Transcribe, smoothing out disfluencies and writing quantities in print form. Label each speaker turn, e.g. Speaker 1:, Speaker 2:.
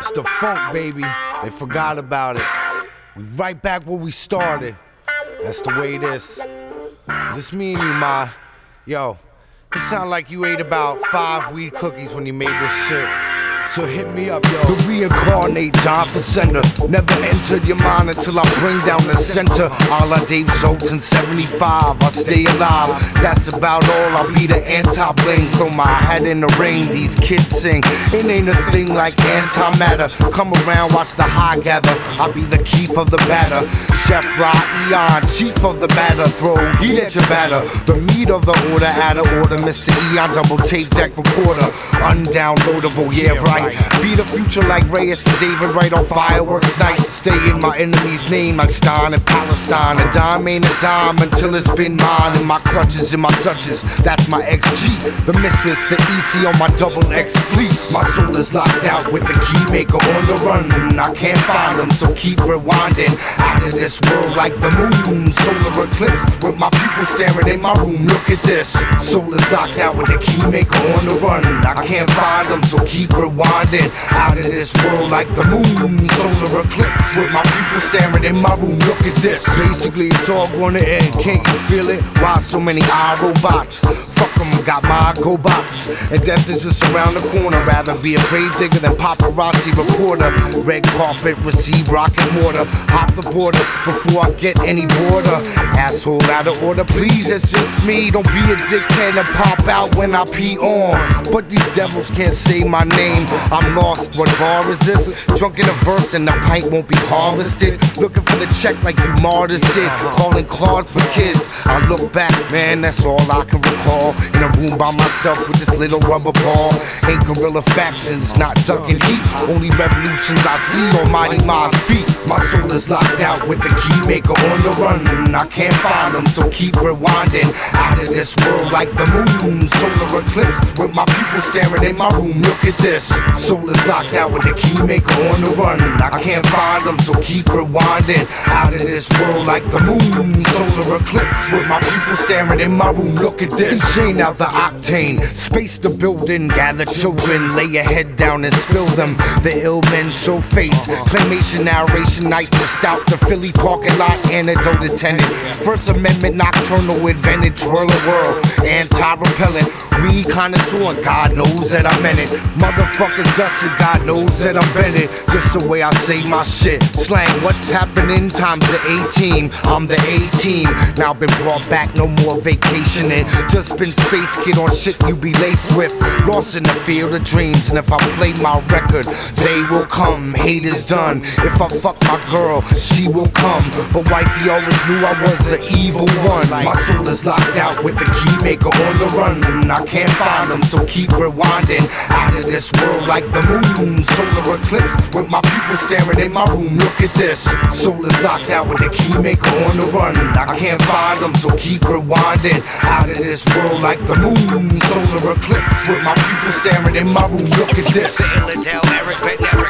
Speaker 1: It's the funk, baby. They forgot about it. We right back where we started. That's the way it is. Just me and you, Ma. Yo, it sound like you ate about 5 weed cookies when you made this shit. So hit me up, yo. The reincarnate John Facenda. Never entered your mind until I bring down the center. A la Dave Schultz in 75, I stay alive. That's about all, I'll be the anti-bling. Throw my hat in the ring, these kids sing. It ain't a thing like antimatter. Come around, watch the high gather. I'll be the Keef of the batter. Chef Ra Eon, chief of the batter. Throw heat at your batter. The meat of the order, out of order. Mr. Eon, double tape deck recorder. Undownloadable, yeah, right. Be the future like Reyes and David Wright on fireworks night. Stay in my enemy's name like Stein and Palestine. A dime ain't a dime until it's been mine. In my clutches, in my touches, that's my XG. The mistress, the EC on my double X fleece. My soul is locked out with the key maker on the run. I can't find them, so keep rewinding. Out of this world like the moon. Solar eclipse with my people staring in my room. Look at this. Soul is locked out with the key maker on the run. I can't find them, so keep rewinding. Out of this world like the moon. Solar eclipse with my people staring in my room. Look at this. Basically it's all gonna end. Can't you feel it? Why so many iRobots? Fuck them, got my GoBots. And death is just around the corner. Rather be a grave digger than paparazzi reporter. Red carpet, receive rocket mortar. Hop the border before I get any border. Asshole out of order, please, it's just me. Don't be a dickhead and pop out when I pee on. But these devils can't say my name. I'm lost, what bar is this? Drunk in a verse and the pint won't be harvested. Looking for the check like you martyrs did. Calling cards for kids. I look back, man, that's all I can recall. In a room by myself with this little rubber ball. Ain't guerrilla factions, not ducking heat. Only revolutions I see on Mighty Ma's feet. My soul is locked out with the key maker on the run. I can't find them, so keep rewinding. Out of this world like the moon. Solar eclipse with my people staring in my room. Look at this. Soul is locked out with the key maker on the run. I can't find them, so keep rewinding. Out of this world like the moon. Solar eclipse with my people staring in my room. Look at this. Insane out the octane. Space the building. Gather children. Lay your head down and spill them. The ill men show face. Claymation narration night. Stout the Philly parking lot. Antidote attendant. First Amendment nocturnal invented. Twirl a whirl. Anti-repellent. Weed connoisseur. God knows that I meant it. Motherfuckers dusted, God knows that I'm bended. Just the way I say my shit. Slang, what's happening? Times the A-team. I'm the A-team. Now been brought back, no more vacationing. Just been space kid on shit you be laced with. Lost in the field of dreams. And if I play my record, they will come. Hate is done. If I fuck my girl, she will come. But wifey always knew I was an evil one. My soul is locked out with the key maker on the run. I can't find them, so keep rewinding. Out of this world like the moon. Solar eclipse with my people staring in my room. Look at this. Soul is locked out with the key maker on the run. I can't find them, so keep rewinding. Out of this world like the moon. Solar eclipse with my people staring in my room. Look at this.
Speaker 2: The Illadelph, Eric, but never